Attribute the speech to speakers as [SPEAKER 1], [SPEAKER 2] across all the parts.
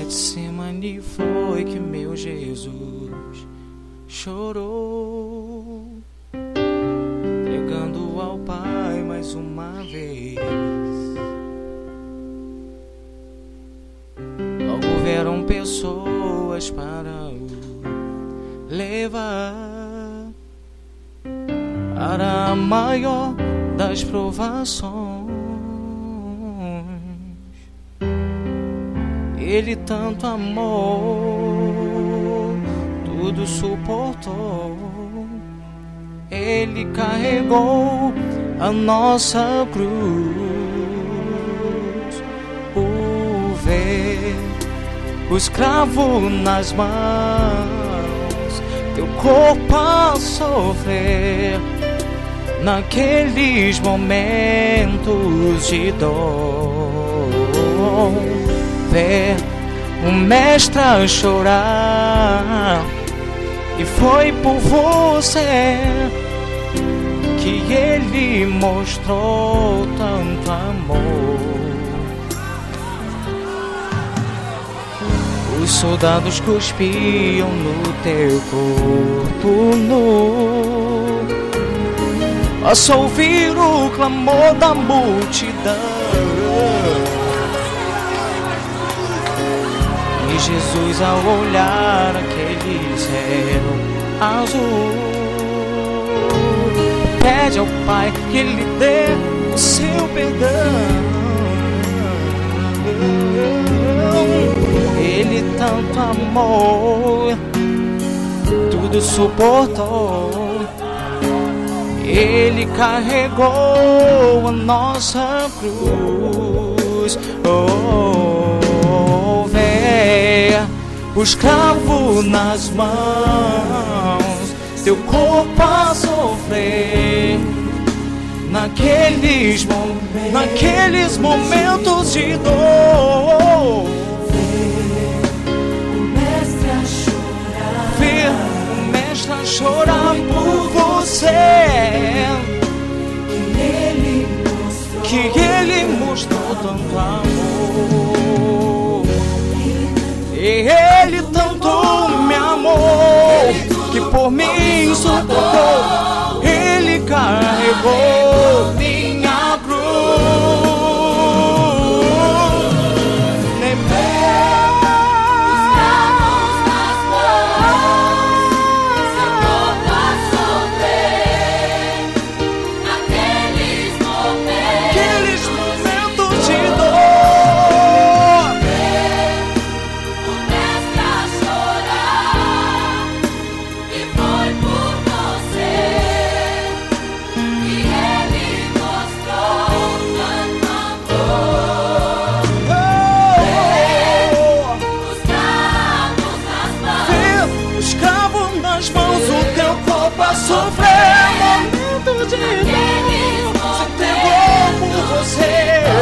[SPEAKER 1] Getsemane foi que meu Jesus chorou, entregando ao Pai mais uma vez. Logo vieram pessoas para o levar para a maior das provações. Ele tanto amou, tudo suportou. Ele carregou a nossa cruz. O ver o escravo nas mãos, teu corpo a sofrer naqueles momentos de dor. Ver o mestre a chorar, e foi por você que ele mostrou tanto amor. Os soldados cuspiam no teu corpo nu, posso ouvir o clamor da multidão. E Jesus, ao olhar aquele céu azul, pede ao Pai que lhe dê o seu perdão. Ele tanto amou, tudo suportou. Ele carregou a nossa cruz. Oh, ver o escravo nas mãos, teu corpo a sofrer naqueles momentos de dor. Ver o mestre a chorar por você, que ele mostrou tanto amor. E ele tanto me amou, que por mim suportou. Ele carregou minha cruz. Sofrer momento de dor, se entregou por você.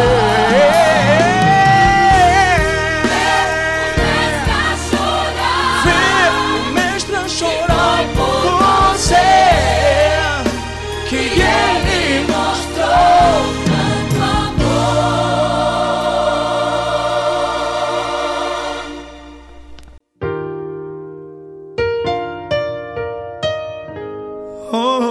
[SPEAKER 1] Ver o mestre a chorar por você, que ele mostrou tanto amor. Oh,